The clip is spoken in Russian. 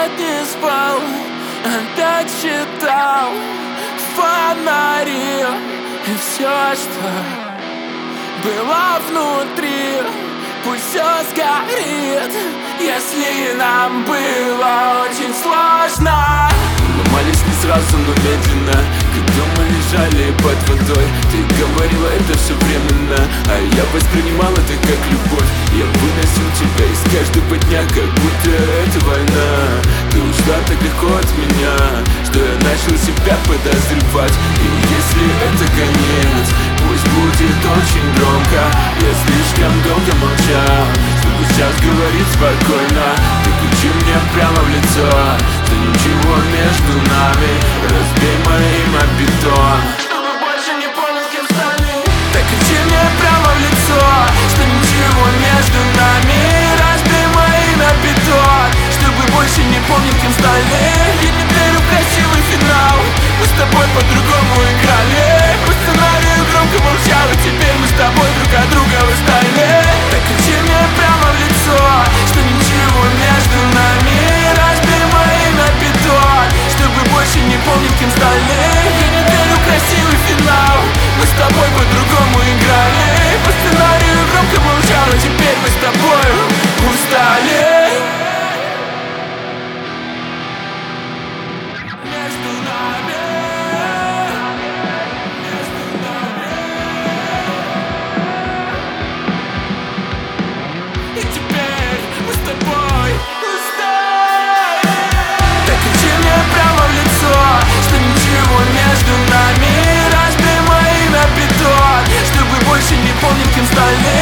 опять не спал, опять читал фонари. И все, что было внутри, пусть все сгорит. Если нам было очень сложно, ломались не сразу, но медленно, когда мы лежали под водой. Ты говорила, это все временно, а я воспринимал это как любовь. Я выносил тебя из каждого дня, как будто это война. Ты ушла так легко от меня, что я начал себя подозревать. И если это конец, пусть будет очень громко. Я слишком долго молчал, чтобы сейчас говорить спокойно. Ты кричи мне прямо в лицо, что ничего между нами, разбей моим о бетон, чтобы больше не помнил, кем стали. Так кричи мне прямо в лицо, что ничего между нами, разбей моим о бетон, чтобы больше не помнил, кем стали. Я не верю в красивый финал, мы с тобой по-другому играли. По сценарию громко молчал, и теперь мы с тобой друг от друга устали. Так кричи мне прямо в лицо, что ничего между нами, разбей моим о бетон, чтобы больше не помнил, кем стали. Я не верю в красивый финал, мы с тобой по-другому играли. По сценарию громко молчал, и теперь мы с тобой устали. Между нами, разбей мои на бетон, чтобы больше не помнил, кем стали.